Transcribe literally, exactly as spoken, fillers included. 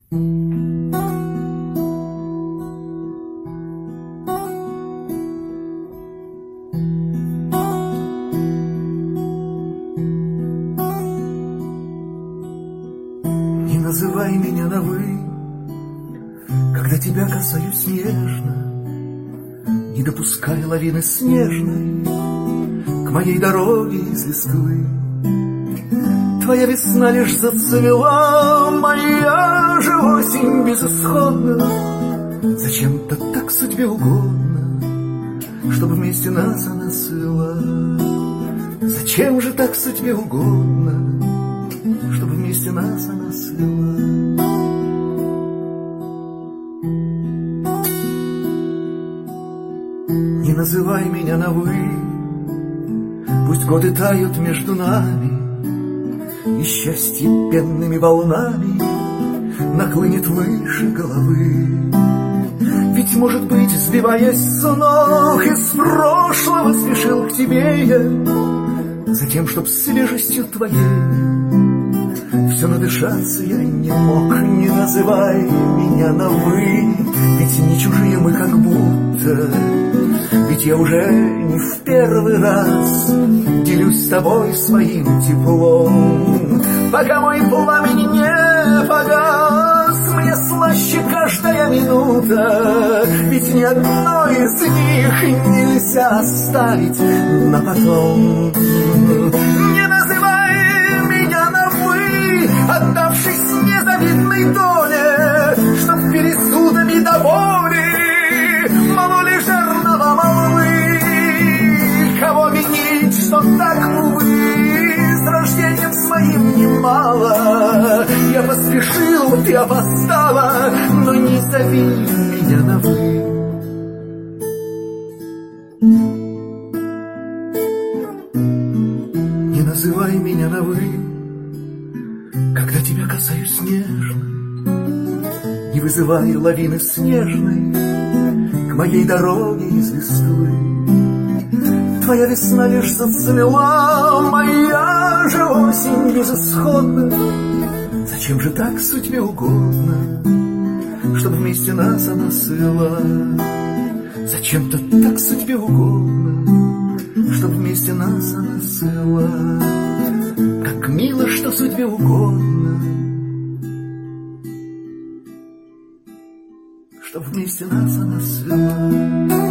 Не называй меня на «вы», когда тебя касаюсь нежно. Не допускай лавины снежной к моей дороге из листвы. Твоя весна лишь зацвела, моя же осень безысходна. Зачем-то так судьбе угодно, чтобы вместе нас она свела. Зачем же так судьбе угодно, чтобы вместе нас она свела. Не называй меня на «вы», пусть годы тают между нами, и счастье пенными волнами наклынет выше головы. Ведь, может быть, сбиваясь с ног, из прошлого спешил к тебе я, затем, чтоб свежестью твоей все надышаться я не мог. Не называй меня на «вы», ведь не чужие мы как будто. Ведь я уже не в первый раз делюсь с тобой своим теплом. Пока мой пламень не погас, мне слаще каждая минута. Ведь ни одной из них нельзя оставить на потом. Не называй меня на «вы», отдавшись незавидной доле, чтоб пересудами до боли мололи жернова молвы. Кого винить, что так, увы, с рождением своим немало. Я поспешил, ты опоздала, но не зови меня на «вы». Не называй меня на «вы», когда тебя касаюсь нежно. Не вызывай лавины снежной к моей дороге из листвы. Твоя весна лишь зацвела, моя же осень безысходна. Зачем же так судьбе угодно, чтобы вместе нас она свела? Зачем-то так судьбе угодно, чтобы вместе нас она свела. Как мило, что судьбе угодно, чтоб вместе нас она свела.